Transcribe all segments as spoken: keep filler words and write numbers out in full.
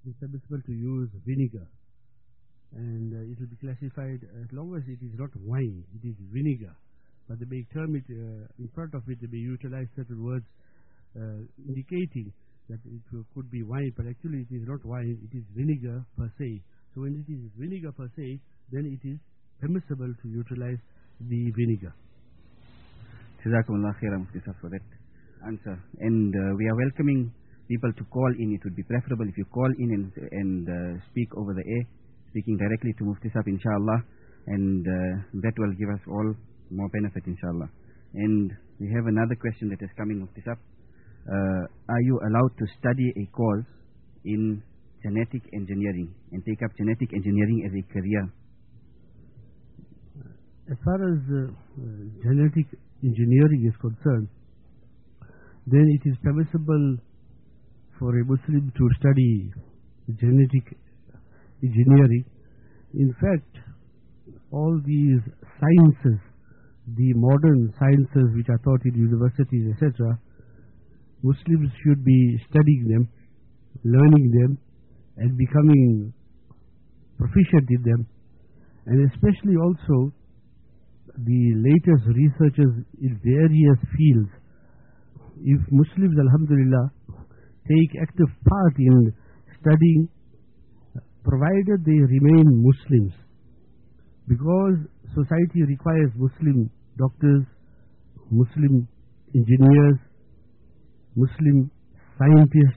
it's permissible to use vinegar, and uh, it will be classified as long as it is not wine, it is vinegar. But they may term it, uh, in front of it, they may utilize certain words uh, indicating that it uh, could be wine, but actually it is not wine, it is vinegar per se. So when it is vinegar per se, then it is permissible to utilize the vinegar. Jazakumullah khairan, Mufti Sahib, for that answer. And uh, we are welcoming people to call in. It would be preferable if you call in and, and uh, speak over the air, speaking directly to Mufti Sahib, inshallah, and uh, that will give us all more benefit, inshallah. And we have another question that has come in, Mufti Sahib. Uh, are you allowed to study a course in genetic engineering and take up genetic engineering as a career? As far as uh, uh, genetic engineering is concerned, then it is permissible for a Muslim to study genetic engineering. In fact, all these sciences, the modern sciences which are taught in universities, et cetera, Muslims should be studying them, learning them, and becoming proficient in them, and especially also the latest researches in various fields. If Muslims, alhamdulillah, take active part in studying, provided they remain Muslims, because society requires Muslim doctors, Muslim engineers, Muslim scientists.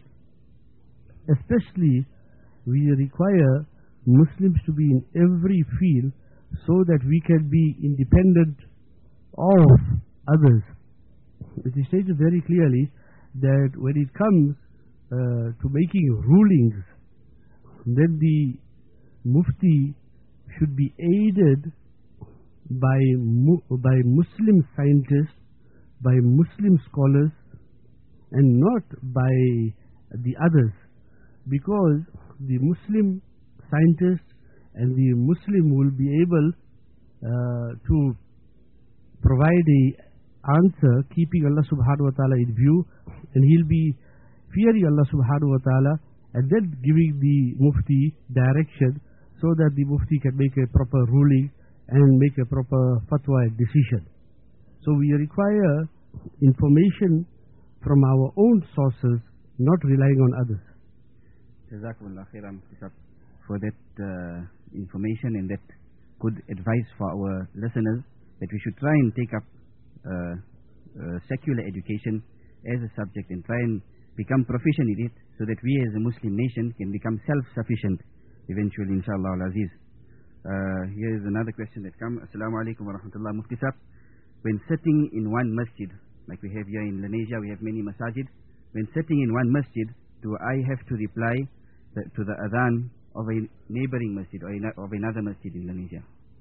Especially, we require Muslims to be in every field so that we can be independent of others. It is stated very clearly that when it comes uh, to making rulings, then the Mufti should be aided by, mu by Muslim scientists, by Muslim scholars, and not by the others, because the Muslim scientist and the Muslim will be able uh, to provide a answer keeping Allah subhanahu wa ta'ala in view, and he'll be fearing Allah subhanahu wa ta'ala and then giving the Mufti direction so that the Mufti can make a proper ruling and make a proper fatwa and decision. So we require information from our own sources, not relying on others. Jazakumullah khairan for that uh, information and that good advice for our listeners, that we should try and take up uh, uh, secular education as a subject and try and become proficient in it, so that we as a Muslim nation can become self-sufficient eventually, inshallah al-aziz. Uh, here is another question that comes. Assalamu alaikum wa rahmatullah. Mufti Sahib, when sitting in one masjid, like we have here in Indonesia, we have many masajid. When sitting in one masjid, do I have to reply the, to the adhan of a neighboring masjid or a, of another masjid in Indonesia?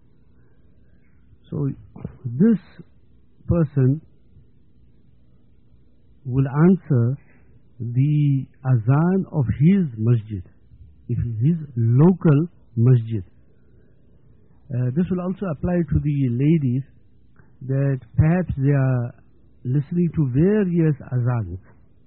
So this person will answer the azan of his masjid, if his local masjid. Uh, this will also apply to the ladies, that perhaps they are listening to various azans.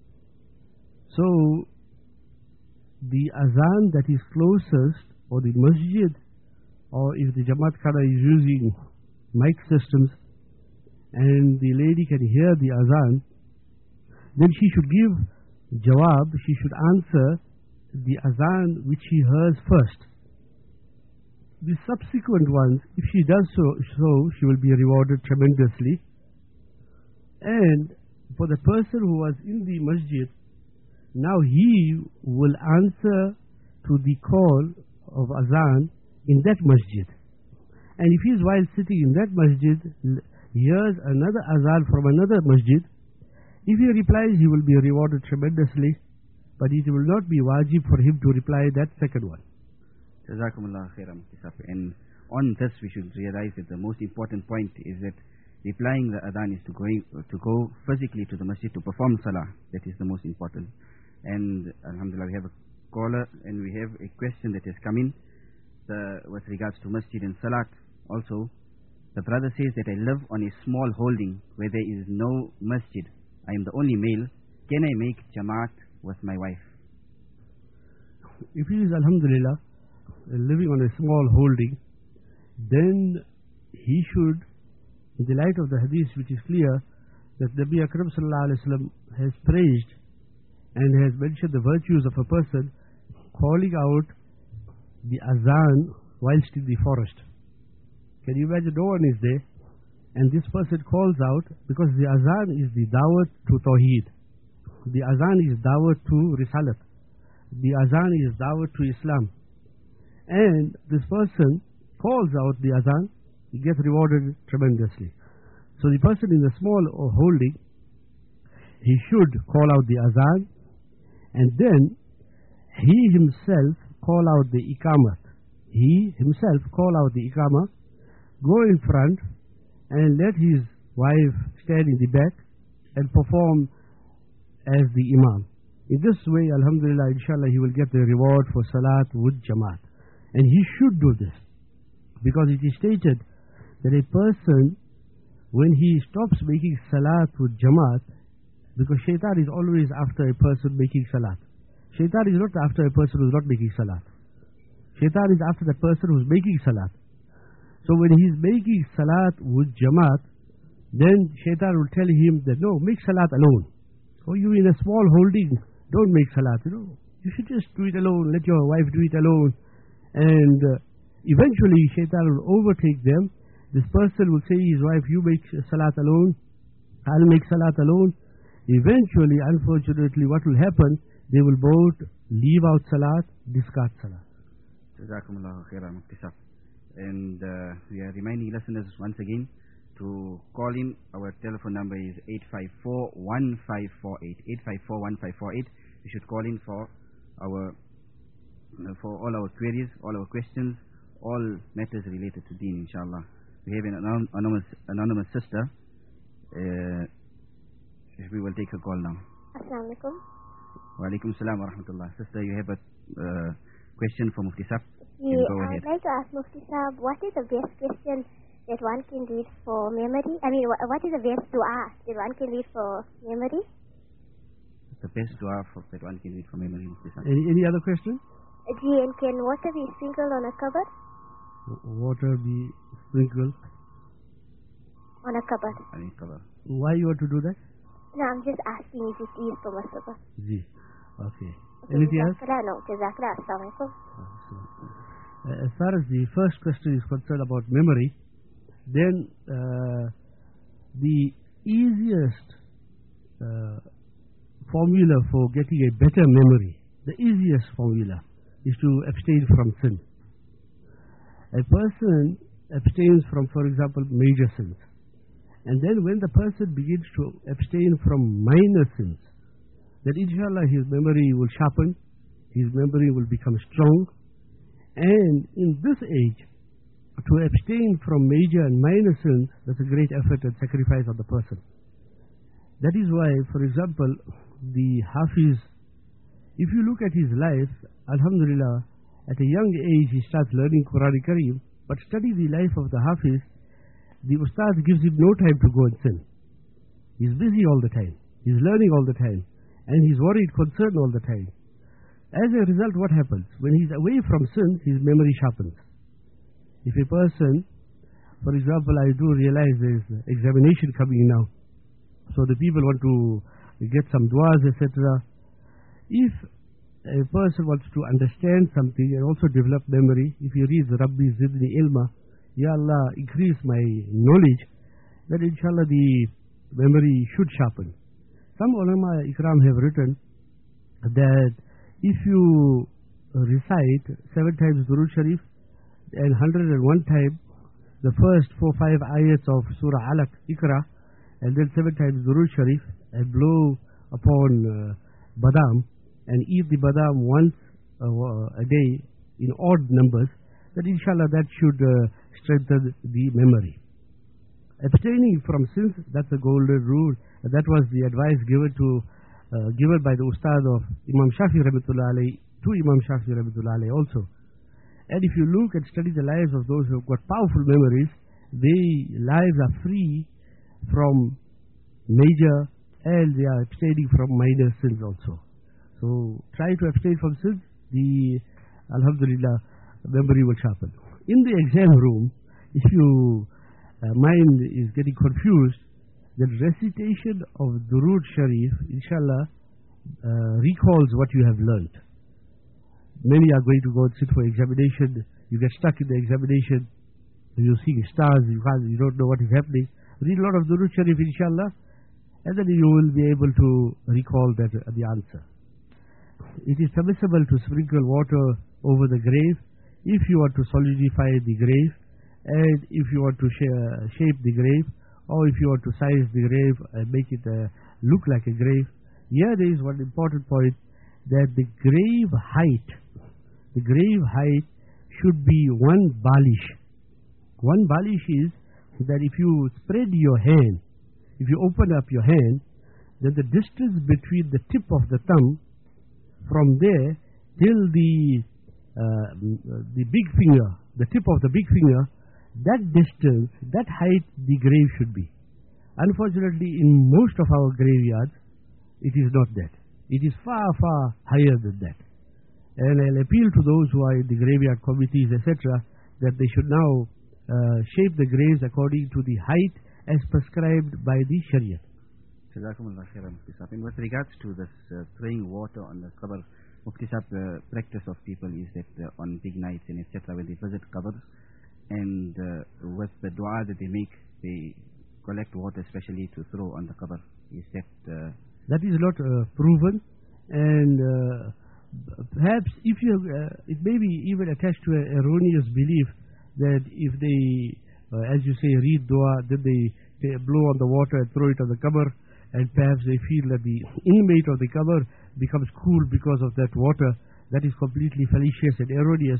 So the azan that is closest, or the masjid, or if the Jamaat Khana is using mic systems and the lady can hear the azan, then she should give jawab, she should answer the azan which she hears first. The subsequent ones, if she does so, so she will be rewarded tremendously. And for the person who was in the masjid, now he will answer to the call of azan in that masjid. And if he is while sitting in that masjid, hears another azan from another masjid, if he replies, he will be rewarded tremendously, but it will not be wajib for him to reply that second one. Jazakumullah khairan. And on this we should realize that the most important point is that replying the adhan is to go, to go physically to the masjid to perform salah. That is the most important. And alhamdulillah, we have a caller and we have a question that has come in the, with regards to masjid and salat. Also, the brother says that I live on a small holding where there is no masjid. I am the only male. Can I make jamaat with my wife? if he is, alhamdulillah, living on a small holding, then he should, in the light of the hadith which is clear, that Nabi Akram sallallahu alayhi wa sallam has praised and has mentioned the virtues of a person calling out the azan whilst in the forest. Can you imagine, no one is there, and this person calls out, because the azan is the dawat to Tawheed. The azan is dawat to Risalat. The azan is dawat to Islam. And this person calls out the azan, he gets rewarded tremendously. So the person in the small or holding, he should call out the azan, and then he himself call out the iqamat. He himself call out the iqamah, go in front, and let his wife stand in the back and perform as the imam. In this way, alhamdulillah, inshallah, he will get the reward for salat with jamaat. And he should do this, because it is stated that a person, when he stops making salat with jamaat, because shaitan is always after a person making salat. Shaitan is not after a person who is not making salat. Shaitan is after the person who is making salat. So when he is making salat with jamaat, then shaitan will tell him that, no, make salat alone. Or you in a small holding, don't make salat, you know. You should just do it alone, let your wife do it alone. And uh, eventually shaitan will overtake them. This person will say his wife, you make salat alone, I'll make salat alone. Eventually, unfortunately, what will happen, they will both leave out salat, discard salat. Jazakumullahu khairan, Mufti Sahib. And uh, we are reminding listeners once again to call in. Our telephone number is eight five four, one five four eight. eight five four, one five four eight. You should call in for our uh, for all our queries, all our questions, all matters related to deen, inshallah. We have an anon anonymous, anonymous sister. Uh, we will take a call now. Assalamu alaikum. Wa alaikum salam wa rahmatullah. Sister, you have a uh, question for Mufti Sahib? Yeah, go I'd ahead. like to ask Mufti Sahib, what is the best question that one can read for memory? I mean, wh what is the best dua that one can read for memory? The best dua for, that one can read for memory, Mufti Sahib. Any, any other question? Uh, Gee, and can water be sprinkled on a cupboard? Water be sprinkled On a cupboard. Any cover. Why you want to do that? No, I'm just asking if it is permissible. Ji. Okay. Okay, Anything else? Jazakallah, no, Jazakallah. Assalamu alaikum. Uh, as far as the first question is concerned about memory, then uh, the easiest uh, formula for getting a better memory, the easiest formula is to abstain from sin. A person abstains from, for example, major sins. And then when the person begins to abstain from minor sins, then inshallah his memory will sharpen, his memory will become strong. And in this age, to abstain from major and minor sins, that's a great effort and sacrifice of the person. That is why, for example, the Hafiz, if you look at his life, alhamdulillah, at a young age he starts learning Quran Kareem, but study the life of the Hafiz, the Ustad gives him no time to go and sin. He's busy all the time, he's learning all the time, and he's worried, concerned all the time. As a result, what happens? When he's away from sin, his memory sharpens. If a person, for example, I do realize there's examination coming now, so the people want to get some du'as, et cetera. If a person wants to understand something and also develop memory, if he reads Rabbi Zidni Ilma, Ya Allah, increase my knowledge, then inshallah the memory should sharpen. Some ulama ikram have written that if you recite seven times Durood Sharif and one hundred and one time the first four five ayats of Surah Alaq, Ikra, and then seven times Durood Sharif and blow upon uh, badam and eat the badam once uh, a day in odd numbers, then inshallah that should uh, strengthen the memory. Abstaining from sins, that's a golden rule. And that was the advice given to uh, given by the Ustad of Imam Shafi Rahmatullah Alayhi, to Imam Shafi Rahmatullah Alayhi also. And if you look and study the lives of those who have got powerful memories, their lives are free from major and they are abstaining from minor sins also. So try to abstain from sins the, alhamdulillah, memory will sharpen. In the exam room, if your uh, mind is getting confused, the recitation of Durood Sharif, inshallah, uh, recalls what you have learnt. Many are going to go and sit for examination. You get stuck in the examination. You're seeing stars. You can't, you don't know what is happening. Read a lot of Durood Sharif, inshallah, and then you will be able to recall that uh, the answer. It is permissible to sprinkle water over the grave if you want to solidify the grave, and if you want to sh shape the grave, or if you want to size the grave and make it uh, look like a grave. Here there is one important point, that the grave height, the grave height should be one balish. One balish is that if you spread your hand, if you open up your hand, then the distance between the tip of the thumb from there till the uh, the big finger, the tip of the big finger, that distance, that height the grave should be. Unfortunately, in most of our graveyards, it is not that. It is far, far higher than that. And I'll appeal to those who are in the graveyard committees, et cetera, that they should now uh, shape the graves according to the height as prescribed by the Sharia. Jazakumullah khairan, Mufti Sahib. In with regards to this uh, throwing water on the qabr, Mufti Sahib, the practice of people is that uh, on big nights and et cetera, when they visit qabrs, and uh, with the dua that they make, they collect water especially to throw on the qabr. Is that... Uh, that is not uh, proven, and uh, perhaps if you, uh, it may be even attached to an erroneous belief that if they, uh, as you say, read dua, then they, they blow on the water and throw it on the qabr, and perhaps they feel that the inmate of the qabr becomes cool because of that water. That is completely fallacious and erroneous.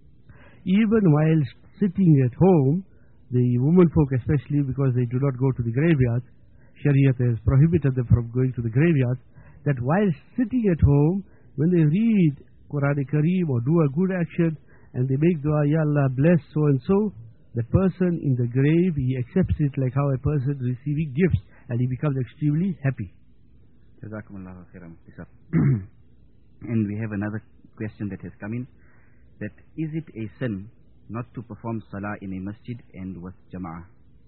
Even while sitting at home, the women folk especially, because they do not go to the graveyard, Shariat has prohibited them from going to the graveyard, that while sitting at home, when they read Quran Kareem or do a good action, and they make dua, Ya Allah bless so and so, the person in the grave, he accepts it like how a person receiving gifts, and he becomes extremely happy. Jazakumullah khairan. And we have another question that has come in, that is it a sin not to perform salah in a masjid and with jama'ah?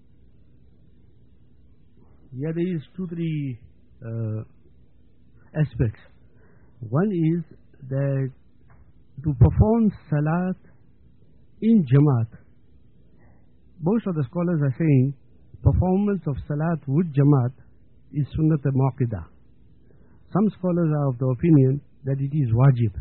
Yeah, there is two, three uh, aspects. One is that to perform salat in jamaat, most of the scholars are saying performance of salat with jamaat is sunnat al-mu'aqqidah. Some scholars are of the opinion that it is wajib.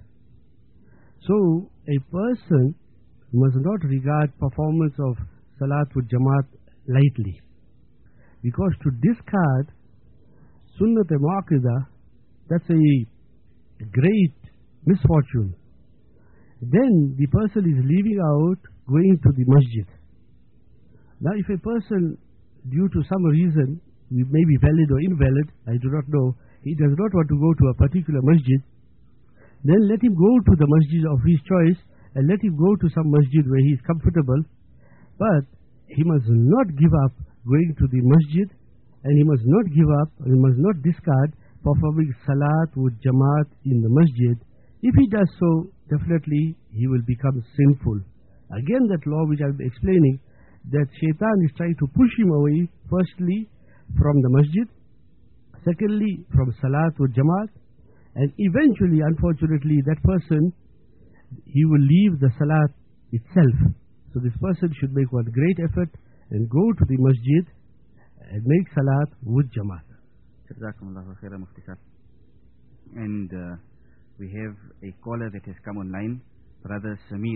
So a person must not regard performance of salat with jamaat lightly, because to discard sunnat al-mu'aqqidah, that's a great misfortune. Then the person is leaving out going to the masjid. Now if a person, due to some reason, it may be valid or invalid, I do not know, he does not want to go to a particular masjid, then let him go to the masjid of his choice, and let him go to some masjid where he is comfortable, but he must not give up going to the masjid, and he must not give up, he must not discard performing salat with jamaat in the masjid. If he does so, definitely he will become sinful. Again, that law which I am explaining, that shaitan is trying to push him away, firstly from the masjid, secondly from salat with jamaat, and eventually, unfortunately, that person, he will leave the salat itself. So this person should make one great effort and go to the masjid and make salat with jamaat. Jazakumullahu khairan, Mufti Sahib. And uh, we have a caller that has come online, Brother Samir.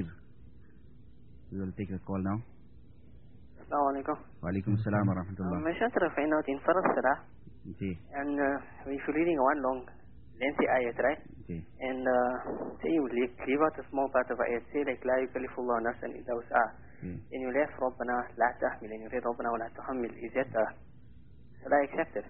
We will take a call now. Assalamu alaikum. Wa alaikum assalam wa rahmatullah. I'm trying to find out in Farad Salah, Ji. and uh, if you're reading one long, lengthy ayat, right? Ji. And uh, say you leave, leave out a small part of ayat, say like La yukallifullahu nafsan illa wus'aha. And you left Rabbana la tahmil, and you read Rabbana wa la tuhammil. Is that uh, Salah accepted?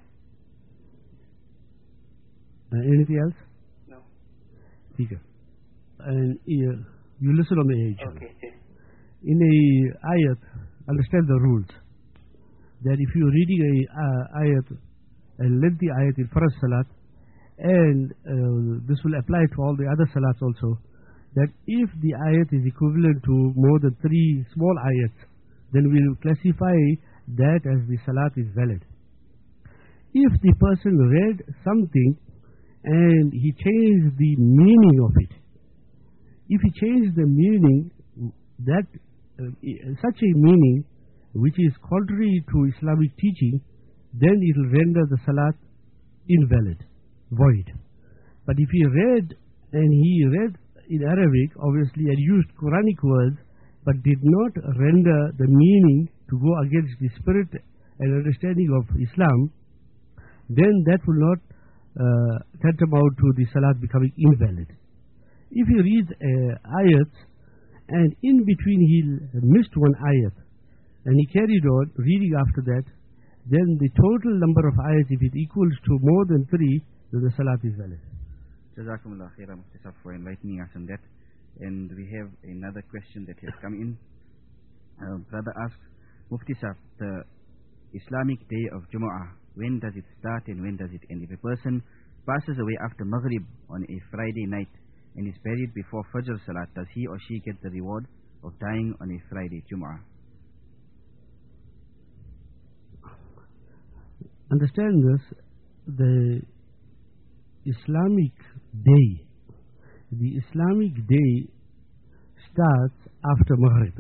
Uh, anything else? No. Okay. And uh, you listen on the age. Okay. Ji. In a ayat, understand the rules. That if you're reading a uh, ayat, a lengthy ayat in Farad Salat, and uh, this will apply to all the other salats also, that if the ayat is equivalent to more than three small ayats, then we will classify that as the salat is valid. If the person read something and he changed the meaning of it, if he changed the meaning, that uh, such a meaning which is contrary to Islamic teaching, then it will render the salat invalid, void. But if he read, and he read in Arabic, obviously, and used Quranic words, but did not render the meaning to go against the spirit and understanding of Islam, then that will not uh, tantamount to the salat becoming invalid. If he reads uh, ayats, and in between he missed one ayat, and he carried on reading after that, then the total number of ayats, if it equals to more than three, then the salat is valid. Jazakumullah khairan, Mufti Saab, for enlightening us on that. And we have another question that has come in. Uh, brother asks, Mufti Saab, the Islamic day of Jumu'ah, when does it start and when does it end? If a person passes away after Maghrib on a Friday night and is buried before Fajr Salat, does he or she get the reward of dying on a Friday, Jumu'ah? Understand this, the Islamic day, the Islamic day starts after Maghrib,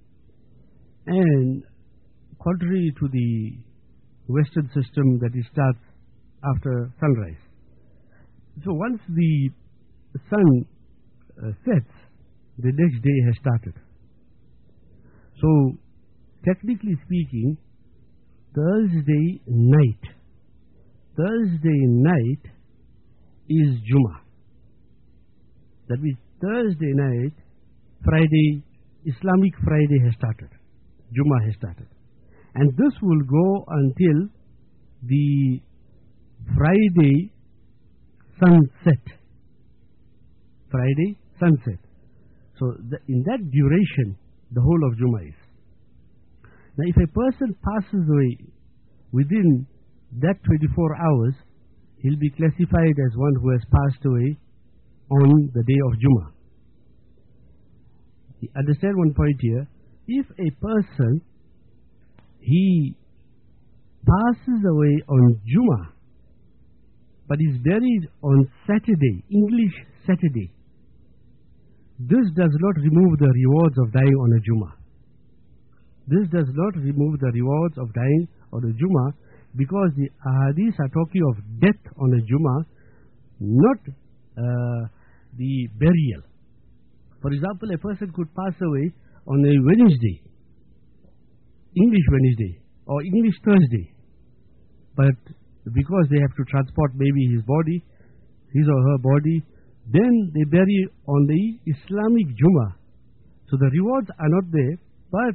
and contrary to the Western system that it starts after sunrise. So once the sun uh, sets, the next day has started. So technically speaking, Thursday night, Thursday night is Jummah. That means Thursday night, Friday, Islamic Friday has started. Jummah has started. And this will go until the Friday sunset. Friday sunset. So the, in that duration, the whole of Jummah is. Now if a person passes away within that twenty-four hours, he'll be classified as one who has passed away on the day of Jummah. Understand one point here. If a person, he passes away on Jummah, but is buried on Saturday, English Saturday, this does not remove the rewards of dying on a Jummah. This does not remove the rewards of dying on a Jummah, because the ahadith are talking of death on a Jummah, not uh, the burial. For example, a person could pass away on a Wednesday, English Wednesday, or English Thursday, but because they have to transport maybe his body, his or her body, then they bury on the Islamic Jummah. So the rewards are not there, but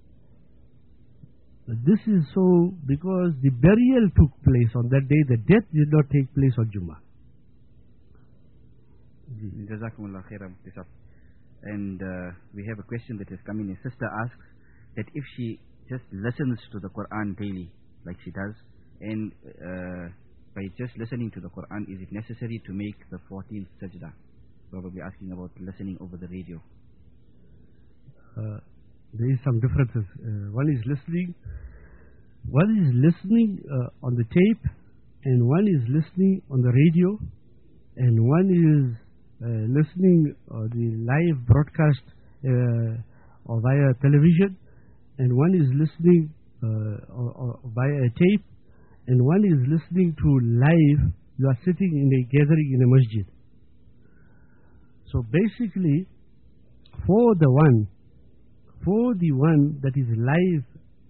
this is so because the burial took place on that day, the death did not take place on Jummah. Jazakumullah khairan. And uh, we have a question that has come in. A sister asks that if she just listens to the Quran daily, like she does, and uh, by just listening to the Quran, is it necessary to make the fourteenth sajda? Probably asking about listening over the radio. Uh, there is some differences. Uh, one is listening, one is listening uh, on the tape, and one is listening on the radio, and one is uh, listening uh, the live broadcast uh, or via television, and one is listening uh, or, or via a tape, and one is listening to live. You are sitting in a gathering in a masjid. So basically, for the one For the one that is live,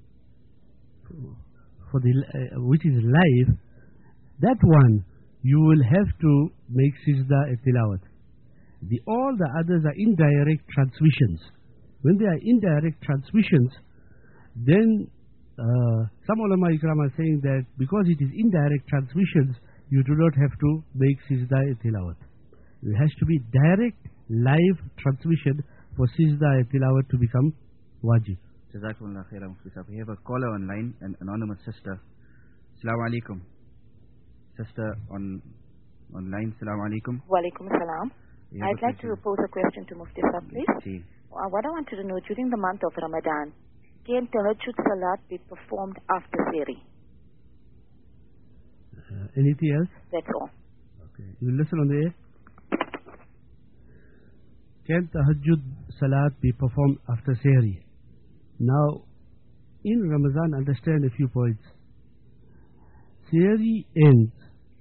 for the uh, which is live, that one you will have to make sajda at tilawat. The all the others are indirect transmissions. When they are indirect transmissions, then uh, some ulama ikram are saying that because it is indirect transmissions, you do not have to make sajda at tilawat. It has to be direct live transmission for sajda at tilawat to become wajib. Jazakumullah khairan. We have a caller online, an anonymous sister. Assalamu alaikum. Sister on online. Assalamu alaikum. Wa alaikum assalam. You have I'd a like to question? pose a question to Mufti Sahib, please. See. Uh, what I wanted to know, during the month of Ramadan, can Tahajjud Salat be performed after Sehri? Uh, anything else? That's all. Okay. You listen on the air. Can Tahajjud Salat be performed after Sehri? Now, in Ramadan, understand a few points. Sehri ends.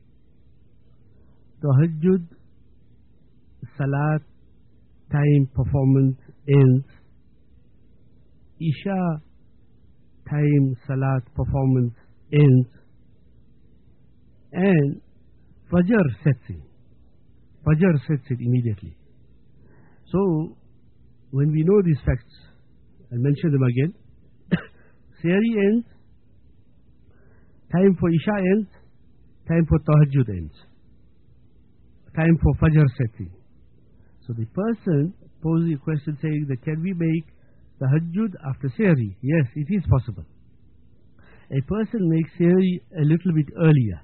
Tahajjud Salat time performance ends. Isha time Salat performance ends. And Fajr sets in. Fajr sets in immediately. So, when we know these facts, I'll mention them again. Sehri ends, time for Isha ends, time for Tahajjud ends, time for Fajr sets in. So the person poses a question saying that can we make Tahajjud after Sehri? Yes, it is possible. A person makes Sehri a little bit earlier.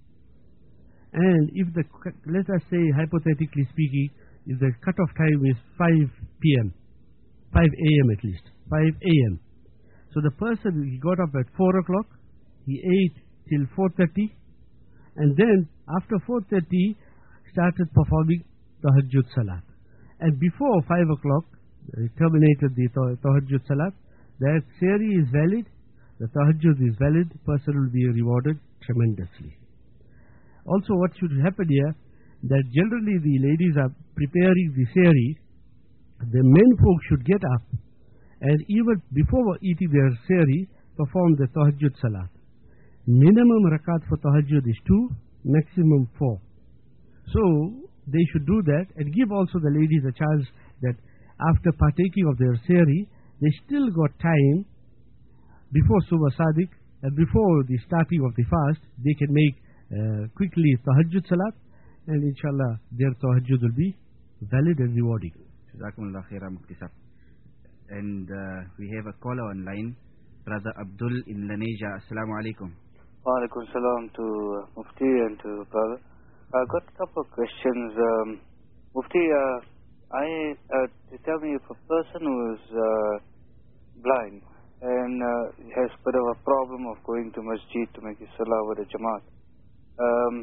And if the, let us say hypothetically speaking, if the cut-off time is five p m, five a m at least, five a m So the person, he got up at four o'clock, he ate till four thirty, and then after four thirty started performing Tahajjud Salat. And before five o'clock, he terminated the Tahajjud Salat. That Sehri is valid, the Tahajjud is valid, person will be rewarded tremendously. Also, what should happen here, that generally the ladies are preparing the Sehri, the men folk should get up and even before eating their Sehri, perform the Tahajjud Salat. Minimum rakat for Tahajjud is two, maximum four. So, they should do that and give also the ladies a chance that after partaking of their Sehri, they still got time before Subh Sadiq and before the starting of the fast, they can make uh, quickly Tahajjud Salat, and inshallah their Tahajjud will be valid and rewarding. Jazakumullah khairan, Mufti Sahib. And uh, we have a caller online, Brother Abdul in Lanesia. Assalamu alaikum. Wa alaikum salam to uh, Mufti and to Brother. I got a couple of questions. Um, Mufti, uh, I uh, to tell me if a person who is uh, blind and uh, has a bit of a problem of going to masjid to make his salah with a jamaat, um,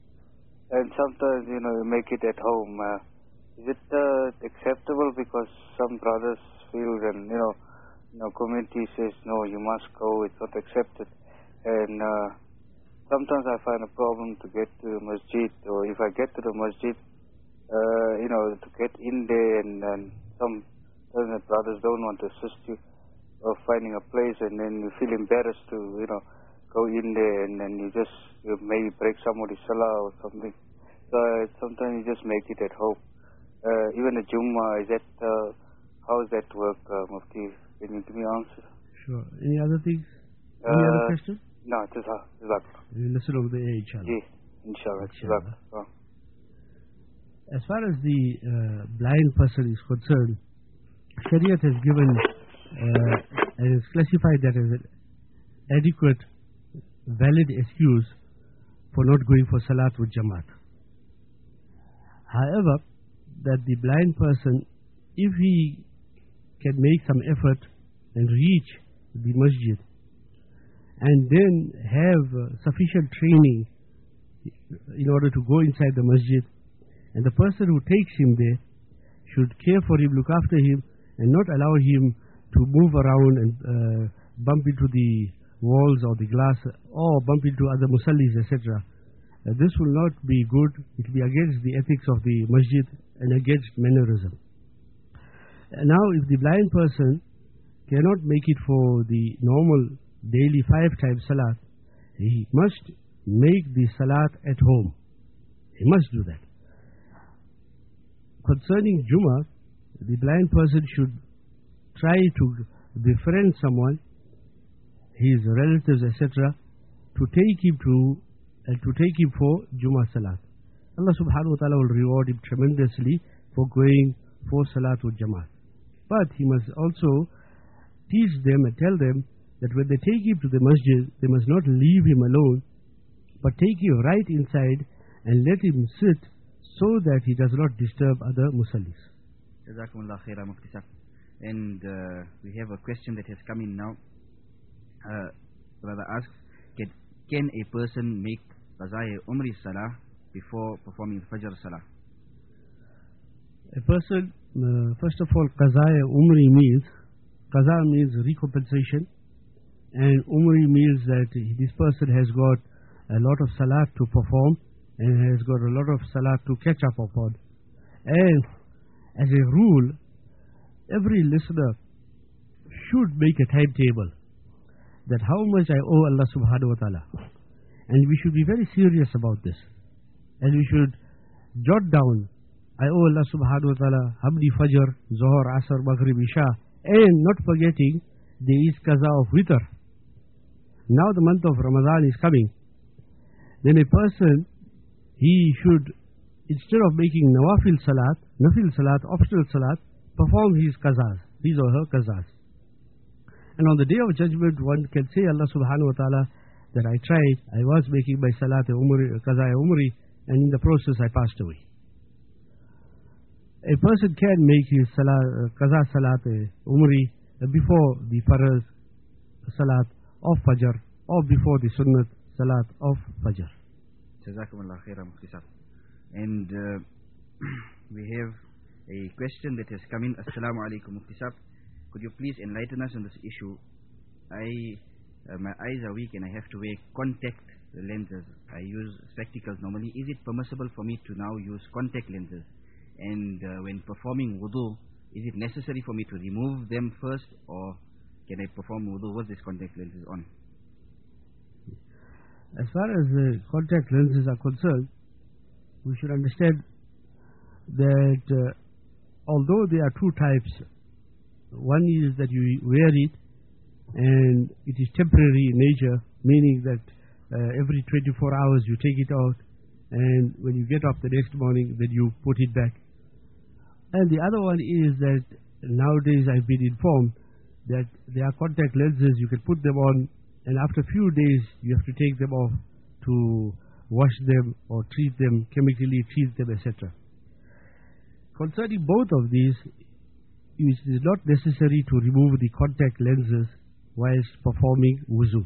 and sometimes you know you make it at home. Uh, is it uh, acceptable? Because some brothers feel, and you know, you know, community says no, you must go. It's not accepted, and uh, sometimes I find a problem to get to the masjid, or if I get to the masjid, uh, you know, to get in there, and, and some brothers don't want to assist you of finding a place, and then you feel embarrassed to, you know, go in there, and then you just you maybe break somebody's salah or something. So uh, sometimes you just make it at home. Uh, even the Jummah, is that uh, how does that work, uh, Mufti? Can you give me an answer? Sure. Any other things? Any Uh, other question? No, just uh, Jazak. You listen over the air, inshallah. Ji, inshallah. Inshallah. Jazak. Oh. As far as the uh, blind person is concerned, Shariat has given uh, and has classified that as an adequate, valid excuse for not going for Salat with Jamaat. However, that the blind person, if he can make some effort and reach the masjid and then have uh, sufficient training in order to go inside the masjid, and the person who takes him there should care for him, look after him, and not allow him to move around and uh, bump into the walls or the glass or bump into other musallis, et cetera. Uh, this will not be good. It will be against the ethics of the masjid and against mannerism. Uh, now, if the blind person cannot make it for the normal daily five times salat, he must make the salat at home. He must do that. Concerning Jummah, the blind person should try to befriend someone, his relatives, et cetera, to take him to and to take him for Jummah Salat. Allah subhanahu wa ta'ala will reward him tremendously for going for Salat with Jamaat. But he must also teach them and tell them that when they take him to the masjid, they must not leave him alone, but take him right inside and let him sit so that he does not disturb other musallis. Jazakumullah khairan, Mufti Sahib. And uh, we have a question that has come in now. Uh, brother asks, can, can a person make Qazaya Umri Salah before performing the Fajr Salah? A person, uh, first of all, Qazaya Umri means, Qaza means recompensation, and Umri means that this person has got a lot of Salat to perform and has got a lot of Salat to catch up upon. And as a rule, every listener should make a timetable that how much I owe Allah subhanahu wa ta'ala. And we should be very serious about this. And we should jot down, I owe Allah subhanahu wa ta'ala Hamdi Fajr, Zohar, Asr, Maghrib, Isha, and not forgetting there is Qaza of Witr. Now the month of Ramadan is coming. Then a person, he should, instead of making Nawafil Salat, Nafil Salat, optional Salat, perform his Qazas, his or her Qazas. And on the Day of Judgment, one can say Allah subhanahu wa ta'ala that I tried, I was making my Salat Umri, Qazaya Umri, and in the process I passed away. A person can make his salat, Qaza Salat Umri before the Farz Salat of Fajr or before the Sunnat Salat of Fajr. Jazakumullah khairan, Mufti Sahib. And uh, we have a question that has come in. Assalamu alaikum, Mufti Sahib. Could you please enlighten us on this issue? I, uh, my eyes are weak and I have to wear contact lenses. I use spectacles normally. Is it permissible for me to now use contact lenses? And uh, when performing wudu, is it necessary for me to remove them first, or can I perform wudu with these contact lenses on? As far as uh, contact lenses are concerned, we should understand that uh, although there are two types, one is that you wear it and it is temporary in nature, meaning that uh, every twenty-four hours you take it out, and when you get up the next morning then you put it back. And the other one is that nowadays I've been informed that there are contact lenses, you can put them on, and after a few days you have to take them off to wash them or treat them, chemically treat them, et cetera. Concerning both of these, it is not necessary to remove the contact lenses whilst performing wuzu,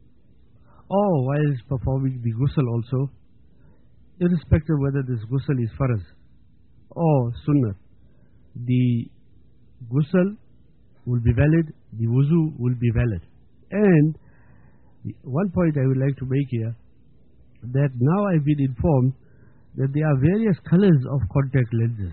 or whilst performing the ghusl also, irrespective whether this ghusl is farz or sunnah. The ghusl will be valid, the wuzu will be valid. And one point I would like to make here, that now I've been informed that there are various colors of contact lenses.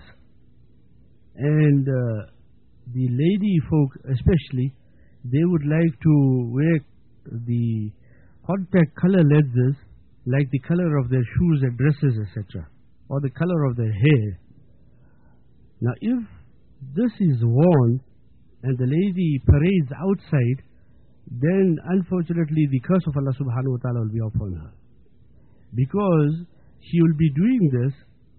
And uh, the lady folk especially, they would like to wear the contact color lenses like the color of their shoes and dresses, et cetera, or the color of their hair. Now if this is worn and the lady parades outside, then unfortunately the curse of Allah subhanahu wa ta'ala will be upon her. Because she will be doing this,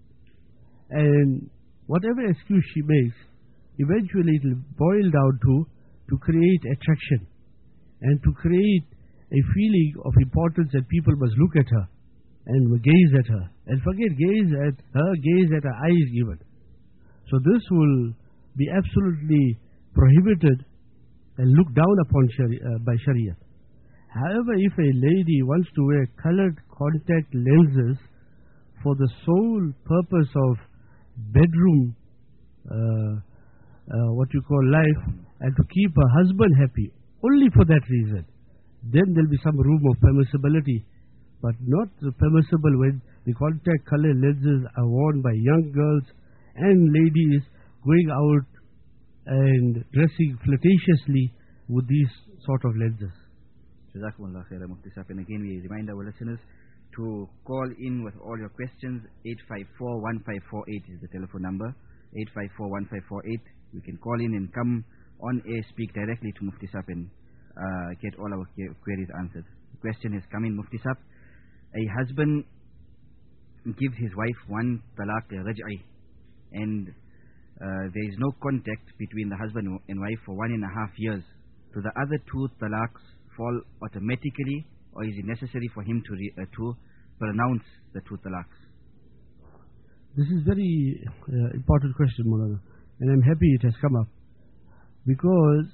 and whatever excuse she makes, eventually it will boil down to to create attraction and to create a feeling of importance that people must look at her and gaze at her, and forget gaze at her, gaze at her eyes even. So this will be absolutely prohibited and looked down upon shari uh, by Sharia. However, if a lady wants to wear colored contact lenses for the sole purpose of bedroom, uh, uh, what you call life, and to keep her husband happy, only for that reason, then there will be some room of permissibility, but not permissible when the contact color lenses are worn by young girls and ladies going out and dressing flirtatiously with these sort of lenses. Jazakumullah khairan, Mufti Sahib. And again we remind our listeners to call in with all your questions. Eight five four, one five four eight is the telephone number. eight five four, one five four eight. You can call in and come on air, speak directly to Mufti Sahib and uh, get all our queries answered. The question has come in, Mufti Sahib. A husband gives his wife one talaq raj'i, and uh, there is no contact between the husband and wife for one and a half years. Do the other two talaqs fall automatically, or is it necessary for him to re, uh, to pronounce the two talaqs? This is very uh, important question, Maulana, and I'm happy it has come up, because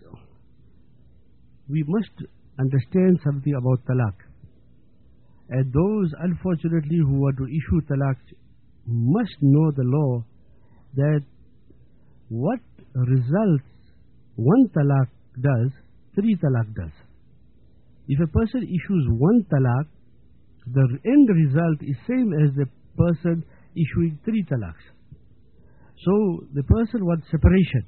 we must understand something about talaq. And those, unfortunately, who want to issue talaq must know the law, that what results one talaq does, three talaq does. If a person issues one talaq, the end result is same as the person issuing three talaqs. So the person wants separation,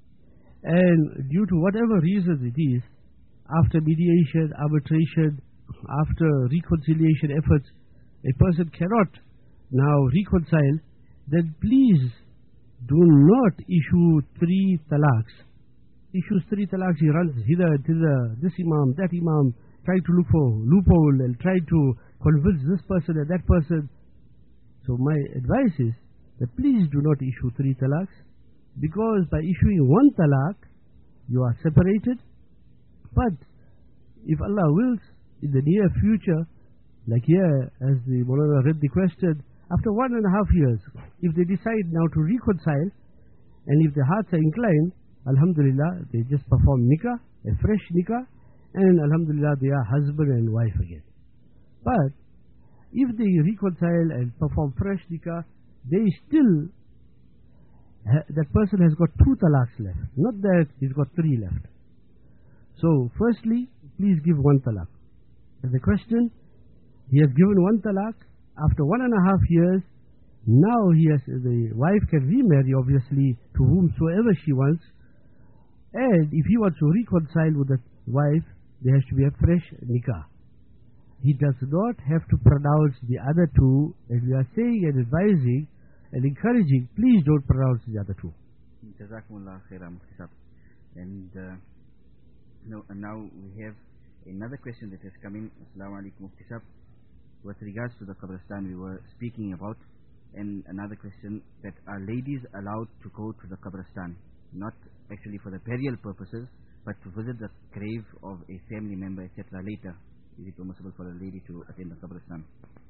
and due to whatever reasons it is, after mediation, arbitration, after reconciliation efforts, a person cannot now reconcile, then please do not issue three talaqs. Issues three talaqs, he runs hither and thither, this imam, that imam, trying to look for loophole and trying to convince this person and that person. So my advice is that please do not issue three talaqs, because by issuing one talaq, you are separated. But if Allah wills, in the near future, like here, as the Maulana read the question, after one and a half years, if they decide now to reconcile, and if their hearts are inclined, Alhamdulillah, they just perform nikah, a fresh nikah, and Alhamdulillah, they are husband and wife again. But if they reconcile and perform fresh nikah, they still, ha that person has got two talaqs left, not that he's got three left. So, firstly, please give one talaq. And the question, he has given one talaq, after one and a half years, now he has, the wife can remarry obviously to whomsoever she wants, and if he wants to reconcile with the wife, there has to be a fresh nikah. He does not have to pronounce the other two, and we are saying and advising and encouraging, please don't pronounce the other two. Jazakumullah khairan, Mufti Sahib. And uh, now, and now we have another question that has come in. Assalamu alaikum, Mufti Sahib. With regards to the Qabristan we were speaking about, and another question, that are ladies allowed to go to the Qabristan, not actually for the burial purposes, but to visit the grave of a family member, et cetera later? Is it permissible for a lady to attend the Qabristan?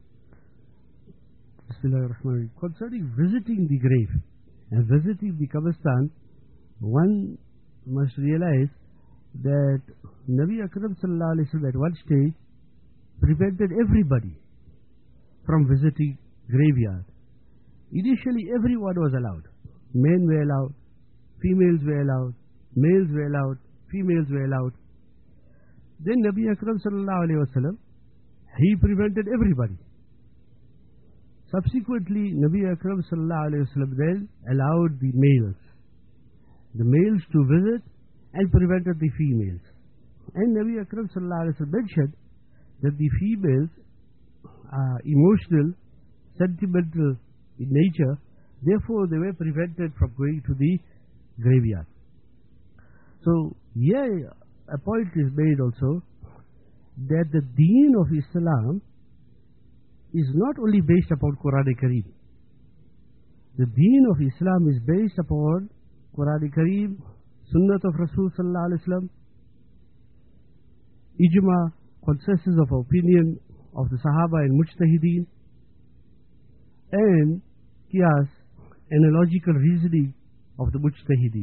Bismillahirrahmanirrahim. Concerning visiting the grave and visiting the Qabristan, one must realize that Nabi Akram sallallahu alaihi wasallam at one stage prevented everybody from visiting graveyard. Initially everyone was allowed. Men were allowed, females were allowed, males were allowed, females were allowed. Then Nabi Akram sallallahu alaihi wasallam, he prevented everybody. Subsequently, Nabi Akram sallallahu alaihi wasallam then allowed the males, the males to visit, and prevented the females. And Nabi Akram sallallahu alaihi wasallam mentioned that the females are emotional, sentimental in nature, therefore they were prevented from going to the graveyard. So here a point is made also that the deen of Islam is not only based upon Quran Kareem. The deen of Islam is based upon Quran Kareem, Sunnat of Rasul sallallahu alaihi wasallam, Ijma, consensus of opinion of the Sahaba and Mujtahideen, and Qiyas, analogical reasoning of the Mujtahideen.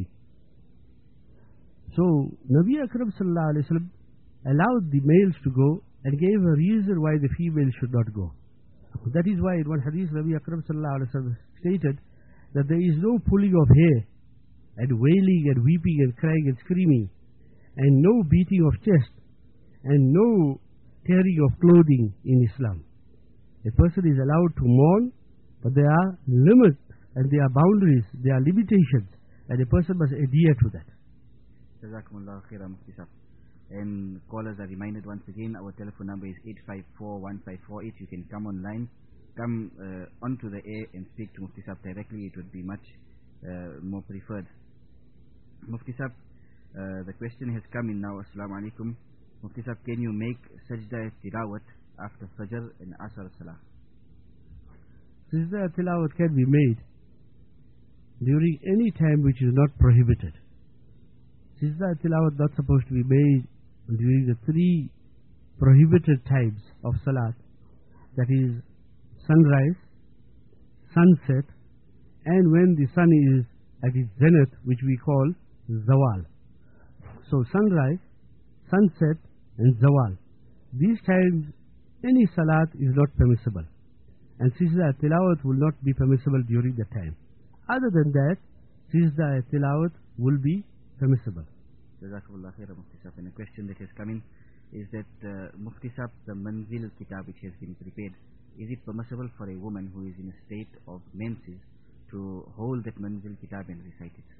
So Nabi Akram sallallahu alaihi wasallam allowed the males to go and gave a reason why the females should not go. That is why in one hadith Nabi Akram sallallahu alaihi wasallam stated that there is no pulling of hair and wailing and weeping and crying and screaming, and no beating of chest, and no tearing of clothing in Islam. A person is allowed to mourn, but there are limits and there are boundaries, there are limitations, and a person must adhere to that. Jazakumullah khairan, Mufti Sahib. And callers are reminded once again, our telephone number is eight five four, one five four eight. You can come online, come uh, onto the air and speak to Mufti Sahib directly. It would be much uh, more preferred. Mufti Sahib, uh, the question has come in now. Assalamu alaikum. Mufti Sahib, can you make sajda tilawat after Fajr and Asr Salah? Sajda tilawat can be made during any time which is not prohibited. Sajda tilawat not supposed to be made during the three prohibited times of Salat, that is sunrise, sunset, and when the sun is at its zenith, which we call zawal. So sunrise, sunset and zawal. These times any salat is not permissible, and Sijda tilawat will not be permissible during that time. Other than that, Sijda tilawat will be permissible. Jazakumullah khairan, Mufti Sahib. And a question that has come in is that uh, Mufti Sahib, the Manzil Kitab which has been prepared, is it permissible for a woman who is in a state of menses to hold that Manzil Kitab and recite it?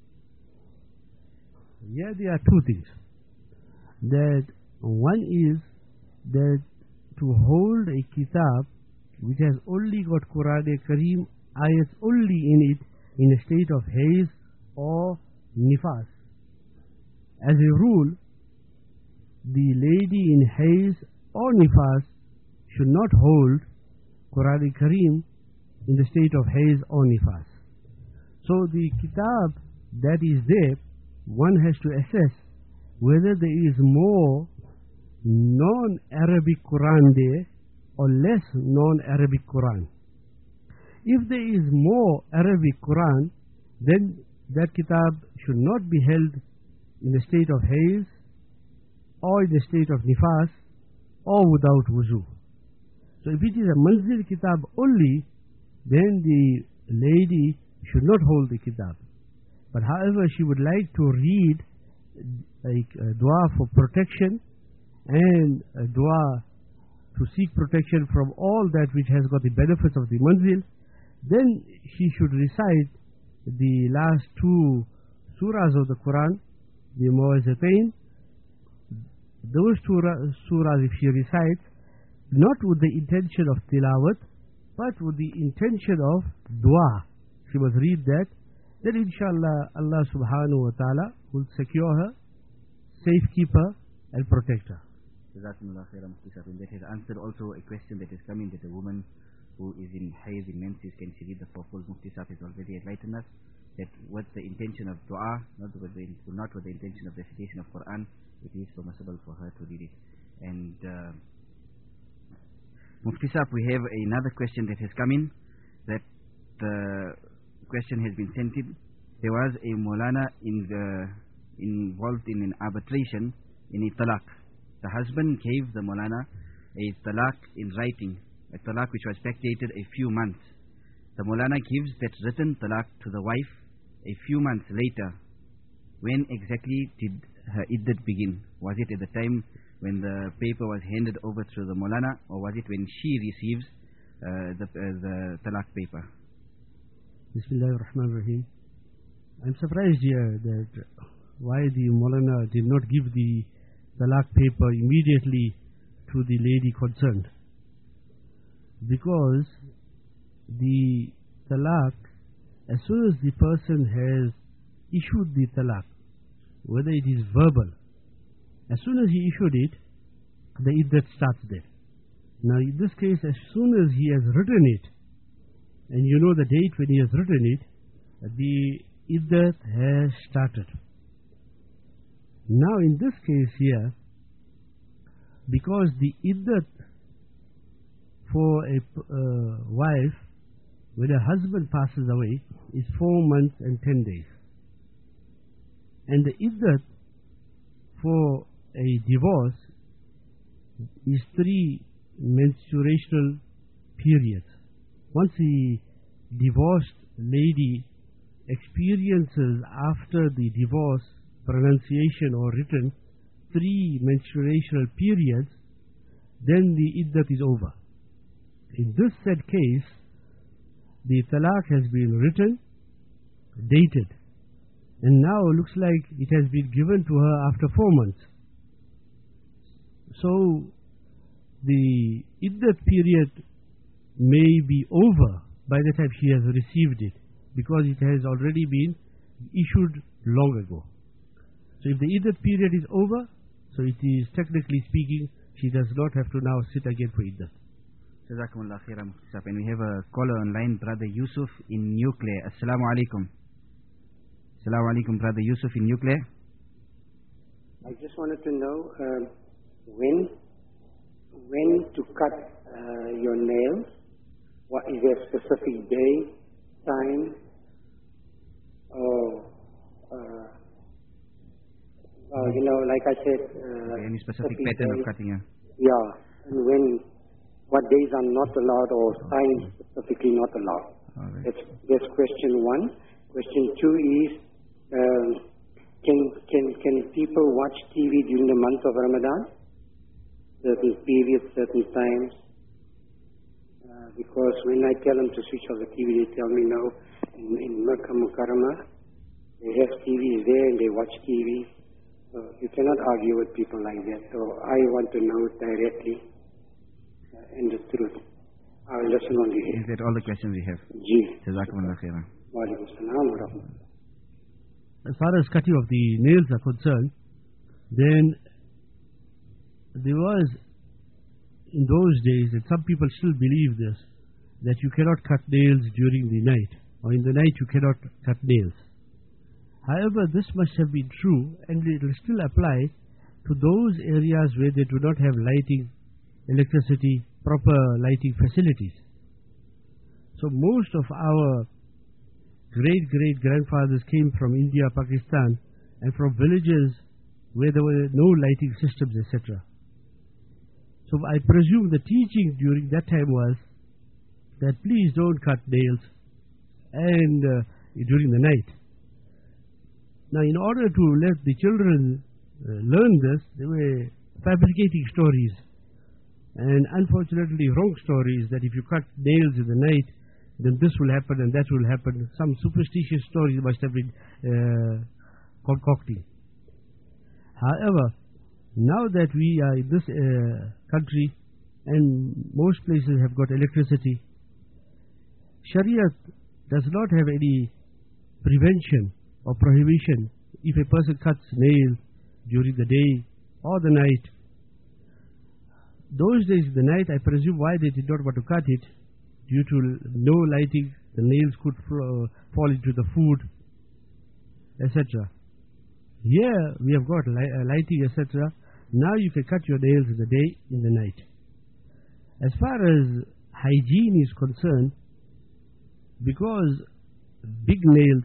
Yeah, there are two things. That one is that to hold a kitab which has only got Quran-e-Kareem ayats only in it in a state of haze or nifas. As a rule, the lady in haze or nifas should not hold Quran-e-Kareem in the state of haze or nifas. So the kitab that is there, one has to assess whether there is more non-Arabic Quran there or less non-Arabic Quran. If there is more Arabic Quran, then that kitab should not be held in the state of haze or in the state of nifas or without wuzu. So if it is a manzil kitab only, then the lady should not hold the kitab. But however, she would like to read like a dua for protection and a dua to seek protection from all that which has got the benefits of the manzil, then she should recite the last two surahs of the Quran, the Mu'awwidhatayn. Those two surahs, if she recites, not with the intention of tilawat, but with the intention of dua, she must read that, then inshallah Allah subhanahu wa ta'ala will secure her, safekeep her and protect her. Jazakumullah khairan, Mufti Sahib. That has answered also a question that is coming, that a woman who is in haze, in menses, can she read the four-fold? Mufti Sahib has already enlightened us that what's the intention of dua, not with the, not with the intention of recitation of Quran, it is permissible for her to read it. And uh, Mufti Sahib, we have another question that has come in. That the question has been sent in. There was a Maulana in the, involved in an arbitration in a talaq. The husband gave the Maulana a talaq in writing, a talaq which was spectated a few months. The Maulana gives that written talaq to the wife a few months later. When exactly did her iddat begin? Was it at the time when the paper was handed over to the Maulana, or was it when she receives uh, the, uh, the talaq paper? Bismillahirrahmanirrahim. I'm surprised here that why the Maulana did not give the talaq paper immediately to the lady concerned. Because the talaq, as soon as the person has issued the talaq, whether it is verbal, as soon as he issued it, the iddat starts there. Now in this case, as soon as he has written it, and you know the date when he has written it, the iddat has started. Now in this case here, because the iddat for a uh, wife, when a husband passes away, is four months and ten days. And the iddat for a divorce is three menstruational periods. Once the divorced lady experiences after the divorce pronunciation or written three menstruational periods, then the iddat is over. In this said case, the talaq has been written, dated, and now looks like it has been given to her after four months. So the iddat period may be over by the time she has received it, because it has already been issued long ago. So if the iddat period is over, so it is technically speaking, she does not have to now sit again for iddat. Jazakumullah khairan, Mufti Sahib. And we have a caller online, Brother Yusuf in New Clare. Assalamu alaikum. Assalamu alaikum, Brother Yusuf in New Clare. I just wanted to know uh, when when to cut uh, your nails. What is there a specific day time, or, uh, uh, you know, like I said... Uh, okay, any specific pattern days, of cutting? Yeah. Yeah, and when, what days are not allowed or times specifically not allowed. All right. That's, that's question one. Question two is, um, can, can, can people watch T V during the month of Ramadan? Certain periods, certain times. Uh, because when I tell them to switch off the T V, they tell me no. In, in Makkah Mukarramah, they have T Vs there and they watch T V. So you cannot argue with people like that. So I want to know it directly uh, and the truth. I'll listen on the Is that all the questions we have? Ji. Jazakumullah khairan. Wa alaikum salam wa rahmatullah. As far as cutting of the nails are concerned, then there was, in those days, and some people still believe this, that you cannot cut nails during the night, or in the night you cannot cut nails. However, this must have been true, and it will still apply to those areas where they do not have lighting, electricity, proper lighting facilities. So most of our great-great-grandfathers came from India, Pakistan, and from villages where there were no lighting systems, et cetera. So I presume the teaching during that time was that please don't cut nails and uh, during the night. Now, in order to let the children uh, learn this, they were fabricating stories, and unfortunately wrong stories, that if you cut nails in the night, then this will happen and that will happen. Some superstitious stories must have been uh, concocting. However, now that we are in this uh, country and most places have got electricity, Shariat does not have any prevention or prohibition if a person cuts nails during the day or the night. Those days in the night, I presume why they did not want to cut it, due to no lighting, the nails could uh, fall into the food, et cetera. Here we have got li uh, lighting, et cetera. Now you can cut your nails in the day, in the night. As far as hygiene is concerned, because big nails,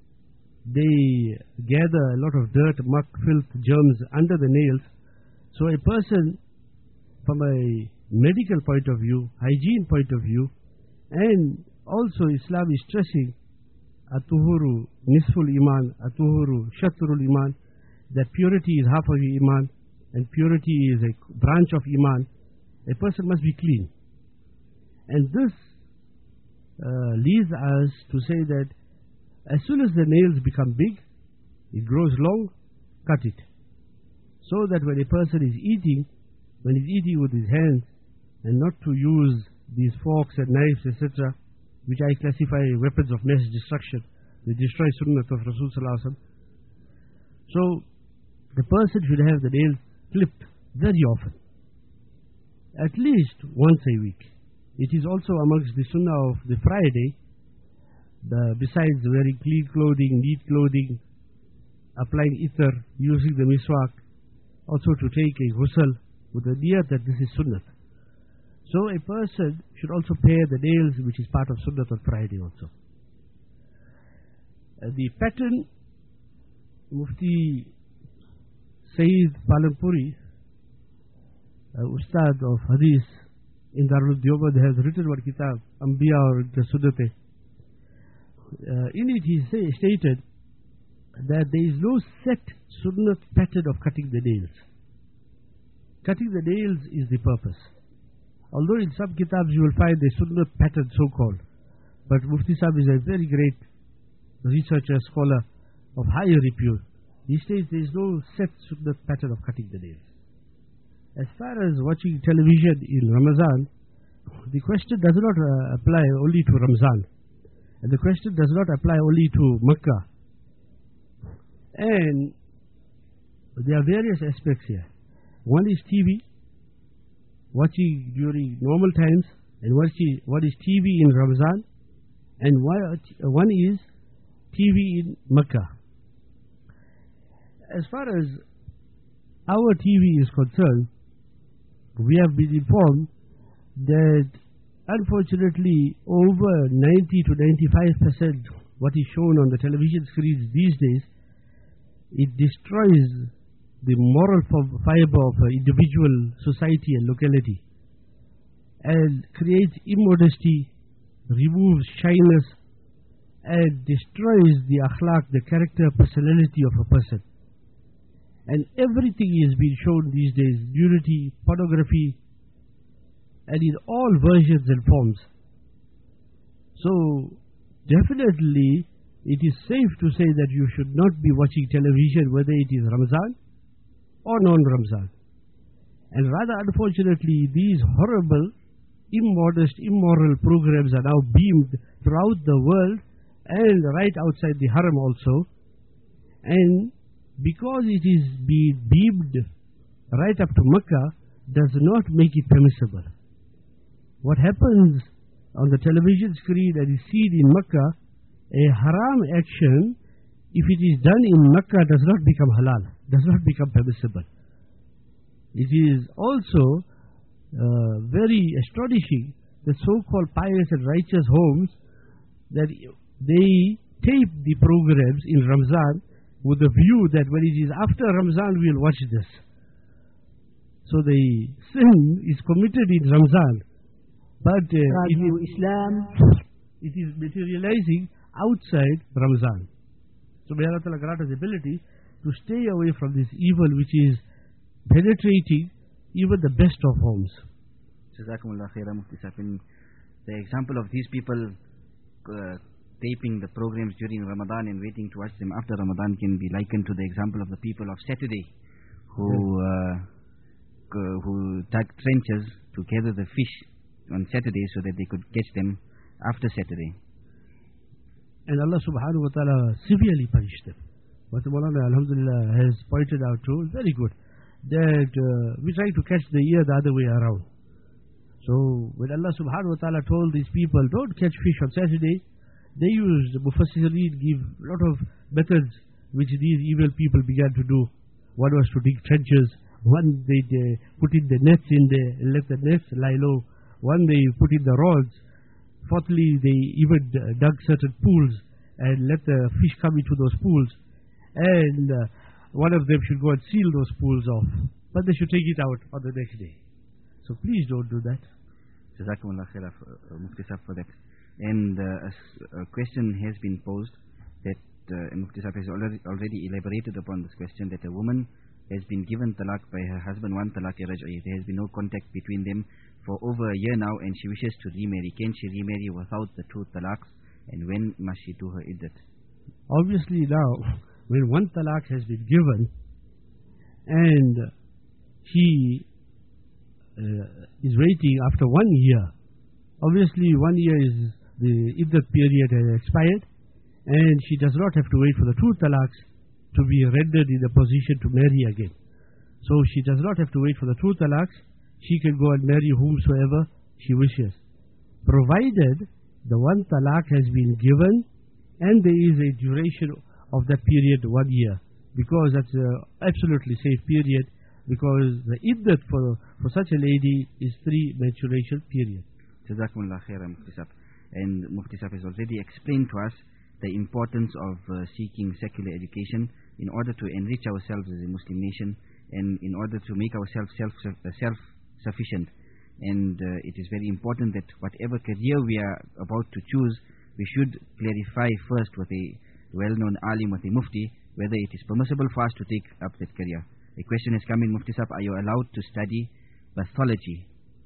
they gather a lot of dirt, muck, filth, germs under the nails. So a person, from a medical point of view, hygiene point of view, and also Islam is stressing At-tuhuru nisful iman, at-tuhuru shatrul iman, that purity is half of your iman and purity is a branch of iman. A person must be clean. And this uh, leads us to say that as soon as the nails become big, it grows long, cut it. So that when a person is eating, when he's eating with his hands, and not to use these forks and knives, et cetera, which I classify weapons of mass destruction. They destroy sunnah of Rasul sallallahu alaihi wasallam. So the person should have the nails clipped very often, at least once a week. It is also amongst the sunnah of the Friday, the, besides wearing clean clothing, neat clothing, applying ither, using the miswak, also to take a ghusl with the niyat that this is sunnah. So a person should also pare the nails, which is part of sunnah on Friday also. Uh, the pattern, Mufti Sayyid Palanpuri, uh, Ustad of Hadith in Darul Deoband, has written one kitab, Anbiya or Sunnate. Uh, in it he say, stated that there is no set sunnah pattern of cutting the nails. Cutting the nails is the purpose. Although in some kitabs you will find the sunnah pattern so-called, but Mufti Sahib is a very great researcher, scholar of higher repute. He states there is no set sunnah pattern of cutting the nails. As far as watching television in Ramadan, the question does not uh, apply only to Ramzan, and the question does not apply only to Makkah. And there are various aspects here. One is T V, watching during normal times, and watching, what is T V in Ramadan, and one is T V in Makkah. As far as our T V is concerned, we have been informed that unfortunately, over ninety to ninety-five percent what is shown on the television screens these days, it destroys the moral fiber of an individual society and locality, and creates immodesty, removes shyness, and destroys the akhlaq, the character, personality of a person. And everything is being shown these days, nudity, pornography, and in all versions and forms. So, definitely, it is safe to say that you should not be watching television, whether it is Ramzan or non-Ramzan. And rather, unfortunately, these horrible, immodest, immoral programs are now beamed throughout the world and right outside the Haram also. And because it is being beamed right up to Mecca, does not make it permissible. What happens on the television screen and is seen in Mecca, a haram action, if it is done in Mecca, does not become halal, does not become permissible. It is also uh, very astonishing that so-called pious and righteous homes, that they tape the programs in Ramzan with the view that when it is after Ramzan, we will watch this. So the sin is committed in Ramzan, but uh, it, is, Islam. it is materializing outside Ramzan. So may Allah Ta'ala grant us the ability to stay away from this evil which is penetrating even the best of homes. Jazakumullah khairan, Mufti Sahib. The example of these people uh, taping the programs during Ramadan and waiting to watch them after Ramadan can be likened to the example of the people of Saturday who uh, who dug trenches to gather the fish on Saturday so that they could catch them after Saturday. And Allah subhanahu wa ta'ala severely punished them. What Maulana alhamdulillah has pointed out to is very good, that uh, we try to catch the ear the other way around. So when Allah subhanahu wa ta'ala told these people, don't catch fish on Saturday, they used, Mufassirin give a lot of methods which these evil people began to do. One was to dig trenches, one they, they put in the nets in there and let the nets lie low, one they put in the rods, fourthly they even dug certain pools and let the fish come into those pools, and uh, one of them should go and seal those pools off, but they should take it out on the next day. So please don't do that. Jazakumullah khairah, Mufti Sahib, for that. And uh, a, a question has been posed that uh, Mufti Sahib has already, already elaborated upon this question, that a woman has been given talaq by her husband, one talaq raj'i. There has been no contact between them for over a year now, and she wishes to remarry. Can she remarry without the two talaqs, and when must she do her iddat? Obviously now, when one talaq has been given and she uh, is waiting after one year, obviously one year is the iddat period has expired, and she does not have to wait for the two talaqs to be rendered in a position to marry again. So she does not have to wait for the two talaqs. She can go and marry whomsoever she wishes, provided the one talaq has been given and there is a duration of that period one year, because that's an absolutely safe period, because the iddat for, for such a lady is three menstruation periods. Jazakumullah khairan, Mufti Sahib. And Mufti Sahib has already explained to us the importance of uh, seeking secular education in order to enrich ourselves as a Muslim nation, and in order to make ourselves self, uh, self-sufficient. And uh, it is very important that whatever career we are about to choose, we should clarify first with a well-known alim, with a mufti, whether it is permissible for us to take up that career. A question has come in, Mufti Sahib, are you allowed to study pathology?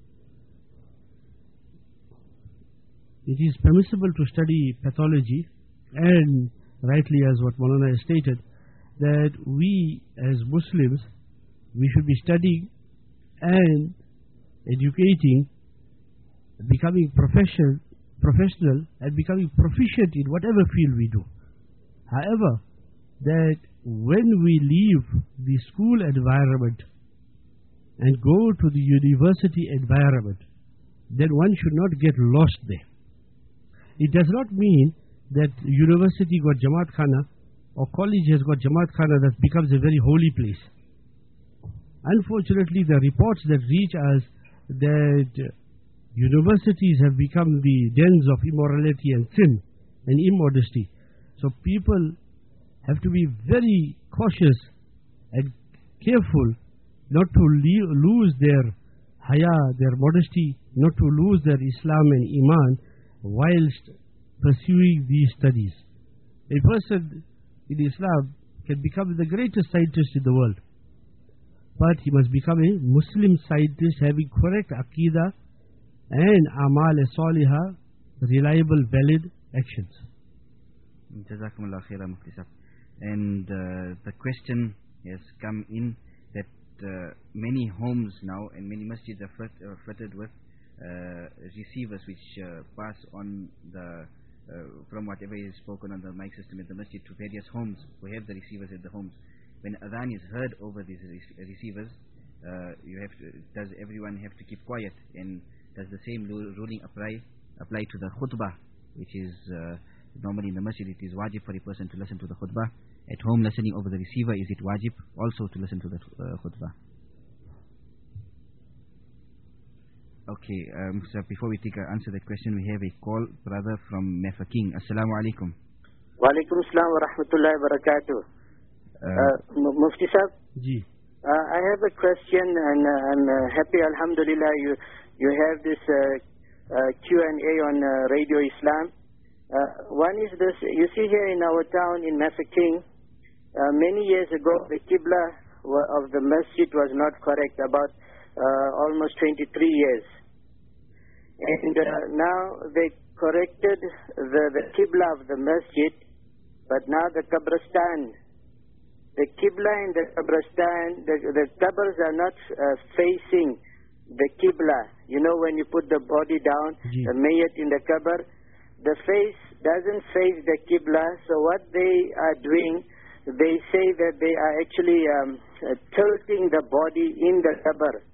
It is permissible to study pathology, and rightly as what Maulana has stated, that we as Muslims, we should be studying and educating, becoming professional, professional and becoming proficient in whatever field we do. However, that when we leave the school environment and go to the university environment, then one should not get lost there. It does not mean that university got Jamaat Khana or college has got Jamaat Khana that becomes a very holy place. Unfortunately, the reports that reach us that universities have become the dens of immorality and sin and immodesty. So people have to be very cautious and careful not to le- lose their haya, their modesty, not to lose their Islam and Iman whilst pursuing these studies. A person in Islam can become the greatest scientist in the world, but he must become a Muslim scientist having correct Aqidah and Amal Salihah, reliable, valid actions. Jazakumullah khairan, Mufti Sahib. And uh, the question has come in that uh, many homes now and many masjids are fit, uh, fitted with uh, receivers which uh, pass on the uh, from whatever is spoken on the mic system at the masjid to various homes who have the receivers at the homes. When adhan is heard over these re- receivers, uh, you have to, does everyone have to keep quiet, and does the same ruling apply apply to the khutbah, which is uh, normally in the masjid it is wajib for a person to listen to the khutbah. At home, listening over the receiver, is it wajib also to listen to the uh, khutbah? Okay, um, so before we take uh, answer that question, we have a call, brother from Mafeking. Assalamu alaikum. Wa alaikum assalam wa rahmatullahi wa barakatuh. Uh, Mufti Sahib, Ji. Uh, I have a question, and uh, I'm uh, happy, alhamdulillah, you you have this uh, uh, Q and A on uh, Radio Islam. Uh, one is this, you see here in our town in Mafeking, uh, many years ago the Qibla of the masjid was not correct, about uh, almost twenty-three years. And uh, now they corrected the, the Qibla of the masjid, but now the Qabristan, the Qibla in the Qabristan, the, the Qabrs are not uh, facing the Qibla. You know, when you put the body down, Ji. the Mayyat in the Qabr, the face doesn't face the Qibla. So what they are doing, they say that they are actually um, uh, tilting the body in the Qabr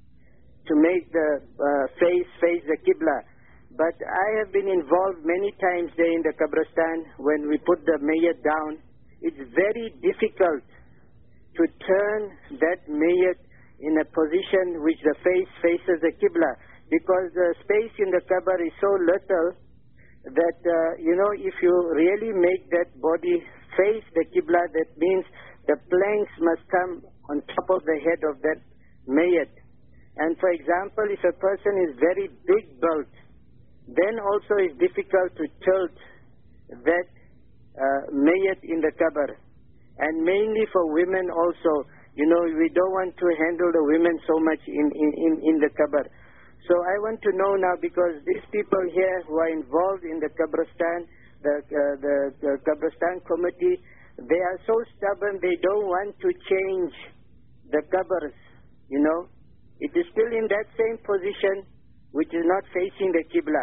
to make the uh, face face the Qibla. But I have been involved many times there in the Qabristan when we put the Mayyat down. It's very difficult to turn that Mayyat in a position which the face faces the Qibla, because the space in the Qabr is so little that, uh, you know, if you really make that body face the Qibla, that means the planks must come on top of the head of that Mayyat. And for example, if a person is very big built, then also it's difficult to tilt that uh, Mayyat in the Qabr. And mainly for women also, you know, we don't want to handle the women so much in, in, in, in the Qabr. So I want to know now, because these people here who are involved in the Qabristan, the, uh, the, the Qabristan committee, they are so stubborn, they don't want to change the Qabrs, you know. It is still in that same position, which is not facing the Qibla.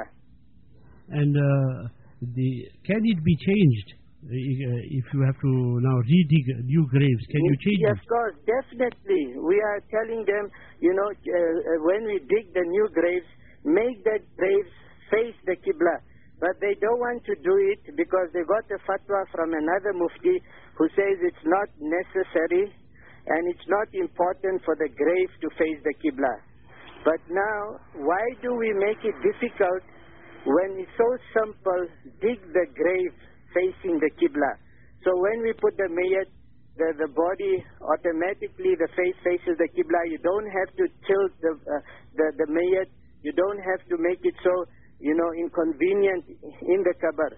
And uh, the, can it be changed uh, if you have to now redig new graves? Can you change yes, it? Of course, definitely. We are telling them, you know, uh, when we dig the new graves, make that graves face the Qibla. But they don't want to do it because they got a fatwa from another mufti who says it's not necessary and it's not important for the grave to face the Qibla. But now, why do we make it difficult when it's so simple, dig the grave facing the Qibla? So when we put the Mayyat, the, the body, automatically the face faces the Qibla. You don't have to tilt the, uh, the, the Mayyat. You don't have to make it so, you know, inconvenient in the Qabr.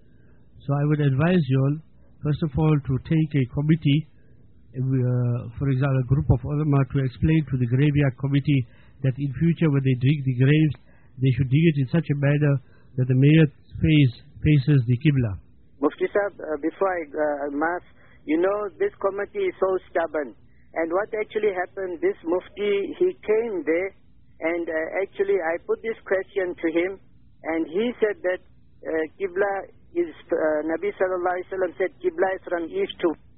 So I would advise you all, first of all, to take a committee, uh, for example, a group of ulama, to explain to the graveyard committee that in future when they dig the graves, they should dig it in such a manner that the Mayyat face faces the Qibla. Mufti Sahib, uh, before I uh, mass, you know, this committee is so stubborn. And what actually happened, this Mufti, he came there, and uh, actually I put this question to him, and he said that uh, Qibla is, uh, Nabi Sallallahu Alaihi Wasallam said Qibla is from east to